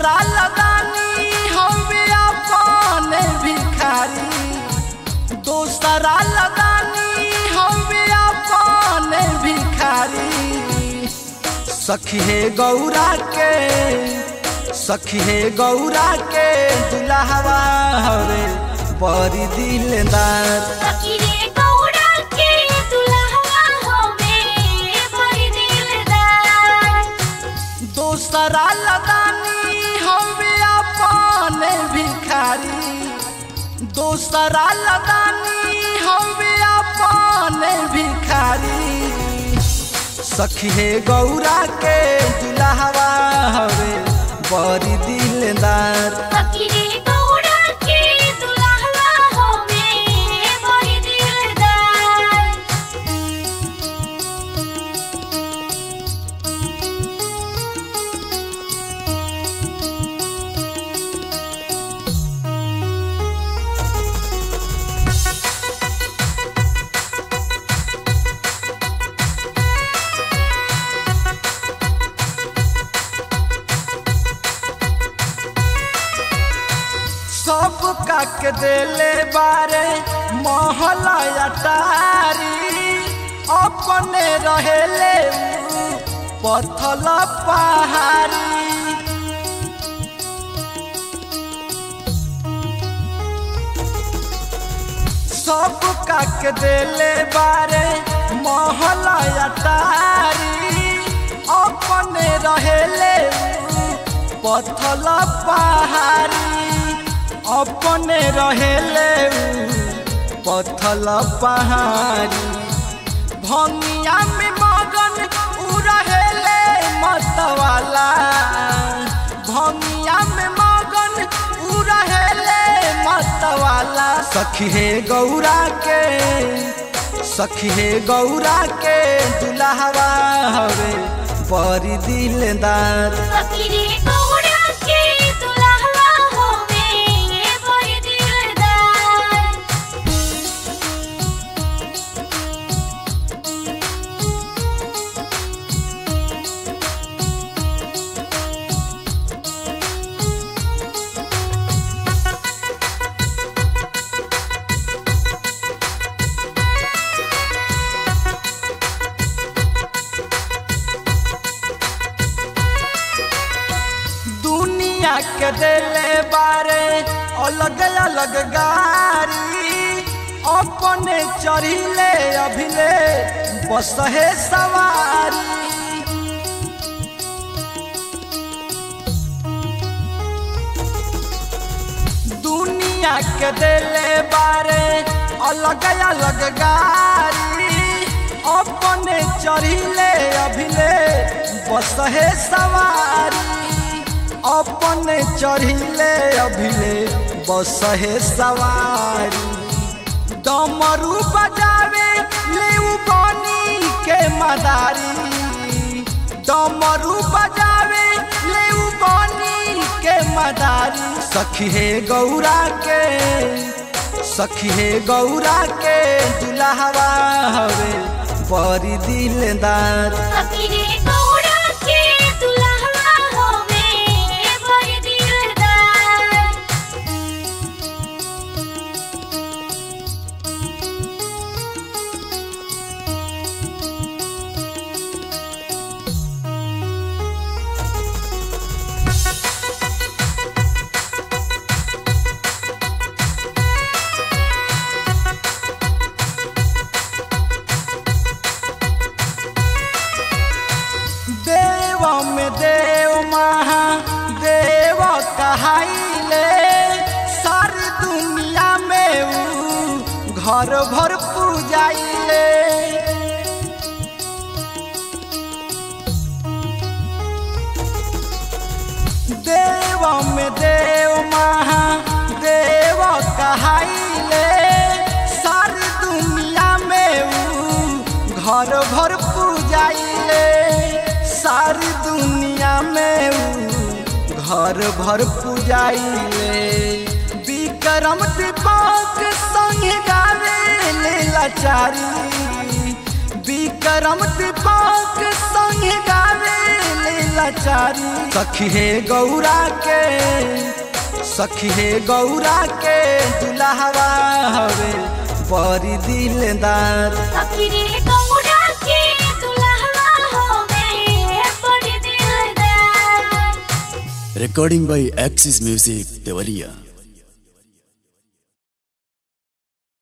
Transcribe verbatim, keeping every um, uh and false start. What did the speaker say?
दोसरा लदानी हवे अपन भिखारी, दोसरा लदानी हवे अपन भिखारी। सखी है गौरा के सखी है गौरा के दुल्हवा हवे बड़ी दिलदार। सखी रे गौरा के दुल्हवा हवे बड़ी दिलदार। दोसरा लदानी हवे अपन भिखारी, दोसरा लदानी हवे अपन भिखारी। सखी है गौरा के दुल्हवा हवे बड़ी दिलदार। सखी रे गौरा के दुल्हवा हवे बड़ी दिलदार। सब काक देले बारे महला अटारी, अपने रहेले पथल पहाड़ी। सब काक देले बारे महला अटारी, अपने रहेले पथल पहाड़ी। अपने रहेले पथल पहाड़ी। भंगिया में मगन उ रहेले मतवाला, भंगिया में मगन उ रहेले मतवाला। सखी है गौरा के सखी है गौरा के दुल्हवा हवे बड़ी दिलदार। सखी रे गौरा के दुल्हवा हवे बड़ी दिलदार। दुनिया के देले बारे अलग अलग गारी, अपने चढ़िले अभिले बस है सवारी। दुनिया के देले बारे अलग अलग गारी, अपने चढ़िले अभिले बस है सवारी। अपने चढ़िले अभिले बस है सवारी। डमरू बजावे ले बनी के मदारी, डमरू बजावे ले बनी के मदारी। सखी है गौरा के सखी है गौरा के दुल्हवा हवे बड़ी दिलदार। सखी रे गौरा के दुल्हवा हवे बड़ी दिलदार। देव में देव महादेव कहाइले, सारी दुनिया में ऊ घर भर पूजाइले। देव में देव महादेव कहाइले, सारी दुनिया में ऊ घर भर पूजाइले। सारी दुनिया में ऊ घर भर पूजाइले। विक्रम दीपक संग गावे ले लाचारी, विक्रम दीपक संग गावे ले लाचारी सखी हे गौरा के सखी हे गौरा के दुल्हवा हवे बड़ी दिलदार सखी रे गौरा के दुल्हवा होवे बड़ी दिलदार। Recording by Axis Music, Devaliya.